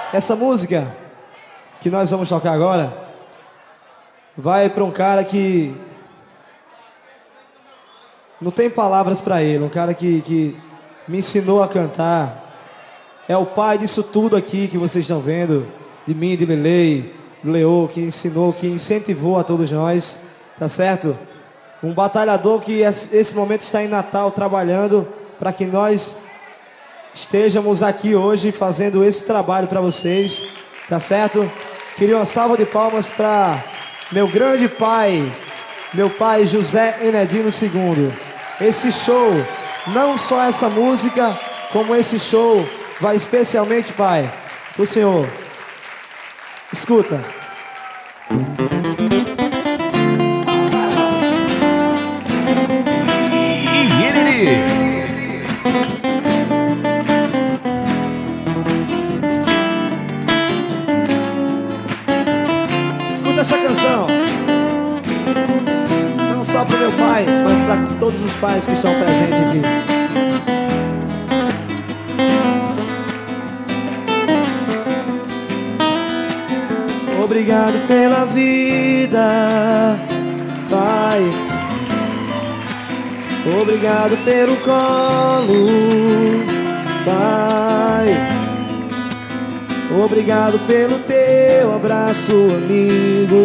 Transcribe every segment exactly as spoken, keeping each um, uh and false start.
Essa música que nós vamos tocar agora vai para um cara que não tem palavras para ele, um cara que, que me ensinou a cantar. É o pai disso tudo aqui que vocês estão vendo, de mim, de Lelei, do Leô, que ensinou, que incentivou a todos nós, tá certo? Um batalhador que esse momento está em Natal trabalhando para que nós estejamos aqui hoje fazendo esse trabalho para vocês, tá certo? Queria uma salva de palmas para meu grande pai, meu pai José Enedino segundo. Esse show, não só essa música, como esse show vai especialmente, pai, pro senhor. Escuta. Escuta essa canção. Não só pro meu pai, mas para todos os pais que estão presentes aqui. Obrigado pela vida, pai. Obrigado pelo colo, pai. Obrigado pelo teu abraço, amigo.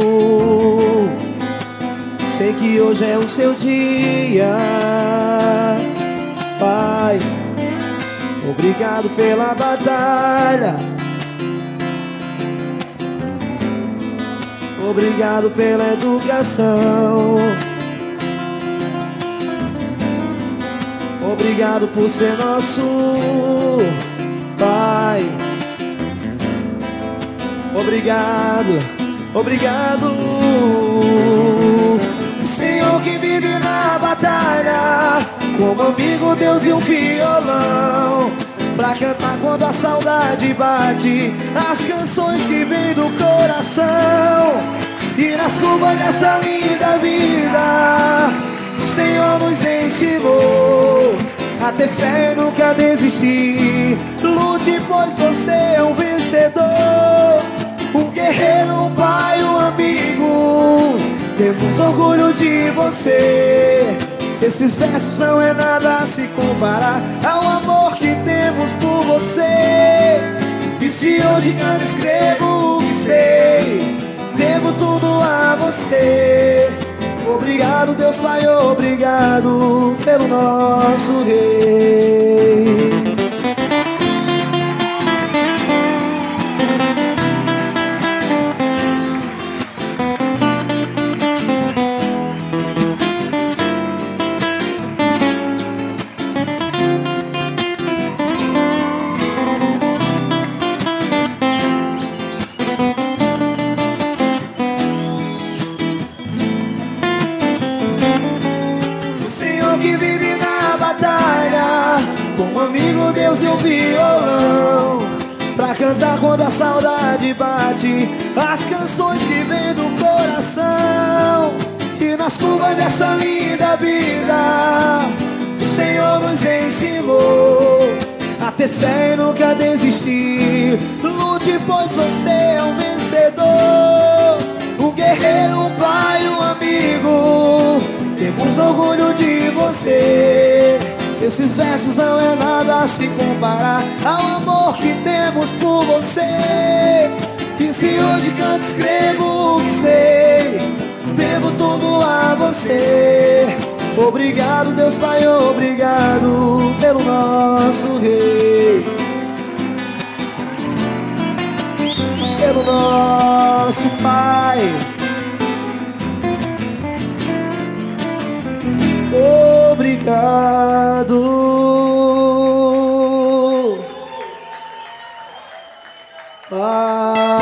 Sei que hoje é o seu dia, pai. Obrigado pela batalha. Obrigado pela educação. Obrigado por ser nosso pai. Obrigado, obrigado. O Senhor que vive na batalha, como amigo, Deus e um violão, pra cantar quando a saudade bate, as canções que vêm do coração. E nas curvas dessa linda vida, o Senhor nos ensinou a ter fé e nunca desistir. Lute, pois você é um vencedor, um guerreiro, um pai, um amigo. Temos orgulho de você. Esses versos não é nada a se comparar ao amor que temos por você. E se hoje canto, escrevo o que sei, devo tudo a você. Obrigado, Deus Pai, obrigado pelo nosso rei. Que vive na batalha, como amigo, Deus e um violão, pra cantar quando a saudade bate, as canções que vêm do coração. E nas curvas dessa linda vida, o Senhor nos ensinou a ter fé e nunca desistir. Lute, pois você é um vencedor, um guerreiro, um pai, um amigo. Temos orgulho de você. Esses versos não é nada a se comparar ao amor que temos por você. E se hoje canto, escrevo o que sei, devo tudo a você. Obrigado, Deus Pai, obrigado pelo nosso rei, pelo nosso Pai. Obrigado. Ah.